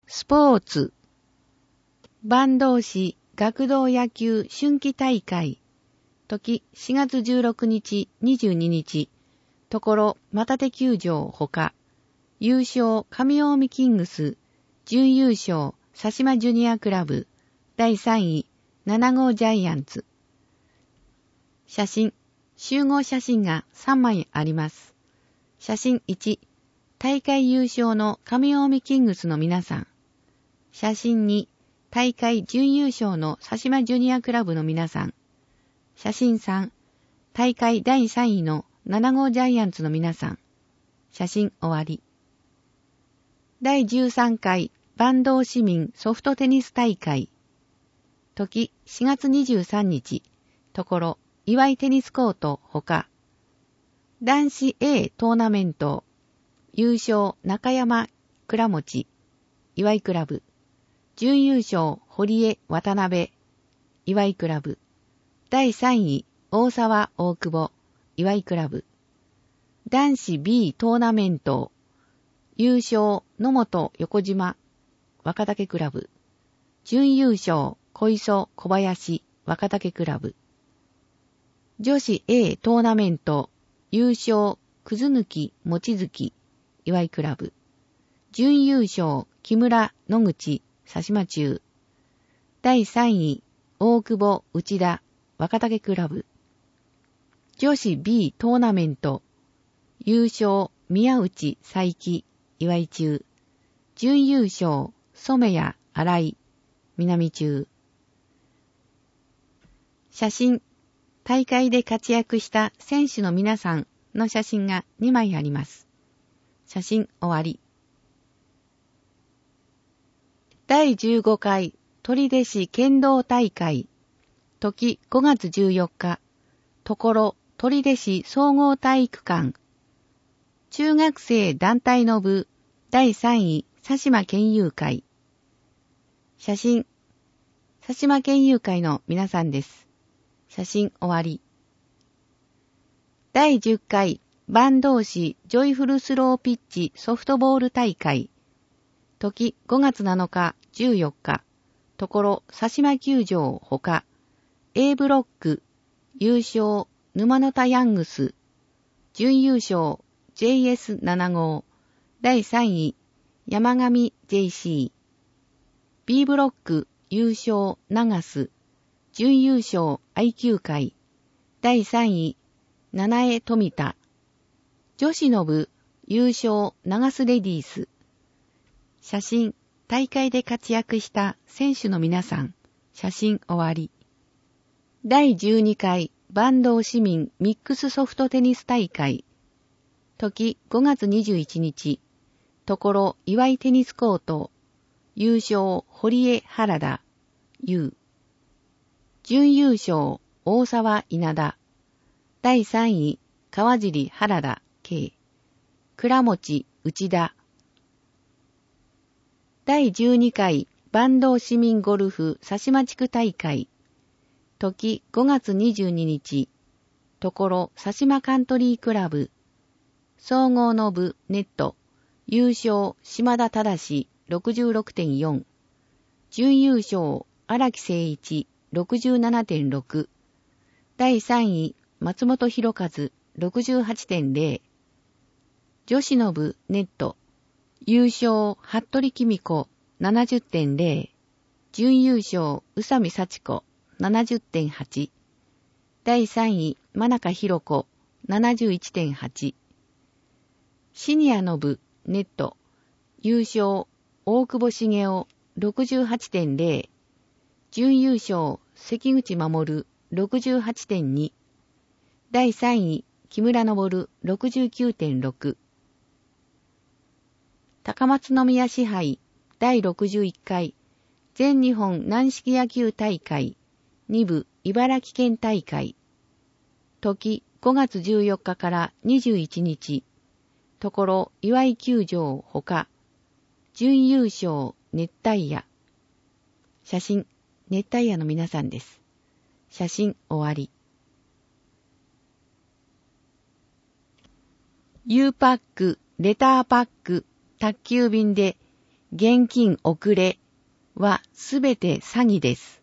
スポーツ。坂東市学童野球春季大会。時4月16日、22日。ところ、又手球場ほか。優勝、上近江キングス。準優勝、佐島ジュニアクラブ。第3位、7号ジャイアンツ。写真。集合写真が3枚あります。写真1。大会優勝の上近江キングスの皆さん。写真2。大会準優勝の佐島ジュニアクラブの皆さん。写真3。大会第3位の7号ジャイアンツの皆さん。写真終わり。第13回坂東市民ソフトテニス大会。時4月23日。ところ、岩井テニスコートほか。男子 A トーナメント。優勝中山倉持。岩井クラブ。準優勝堀江渡辺。岩井クラブ。第3位大沢大久保。岩井クラブ。男子 B トーナメント。優勝野本横島。若竹クラブ。準優勝小磯小林。若竹クラブ。女子 A トーナメント。優勝くずぬきもちづき。岩井クラブ。準優勝木村野口佐島中。第3位大久保内田若竹クラブ。女子 B トーナメント。優勝宮内佐伯岩井中。準優勝染谷新井南中。写真。大会で活躍した選手の皆さんの写真が2枚あります。写真終わり。第15回取手市剣道大会。時5月14日。ところ取手市総合体育館。中学生団体の部第3位佐島県友会。写真。佐島県友会の皆さんです。写真終わり。第10回坂東市ジョイフルスローピッチソフトボール大会。時5月7日14日。ところ佐島球場ほか。A ブロック優勝沼の田ヤングス。準優勝 JS7 号。第3位山上 JC。B ブロック優勝長須。準優勝 IQ 会。第3位七重富田。女子の部優勝長須レディース。写真。大会で活躍した選手の皆さん。写真終わり。第12回坂東市民ミックスソフトテニス大会。時5月21日。ところ岩井テニスコート。優勝堀江原田。優。準優勝大沢稲田。第3位川尻原田 K。倉持内田。第12回坂東市民ゴルフ佐島地区大会。時5月22日。ところ佐島カントリークラブ。総合の部ネット。優勝島田正 66.4。準優勝荒木誠一 67.6。第3位松本博和 68.0。女子の部ネット。優勝服部公子 70.0。準優勝宇佐美幸子 70.8。第3位真中弘子 71.8。シニアの部ネット。優勝大久保茂雄 68.0。準優勝関口守 68.2。第3位木村昇 69.6。高松宮支配第61回全日本軟式野球大会2部茨城県大会。時5月14日から21日。ところ岩井球場ほか。準優勝熱帯夜。写真。熱帯夜の皆さんです。写真終わり。U パック、レターパック、宅急便で現金遅れはすべて詐欺です。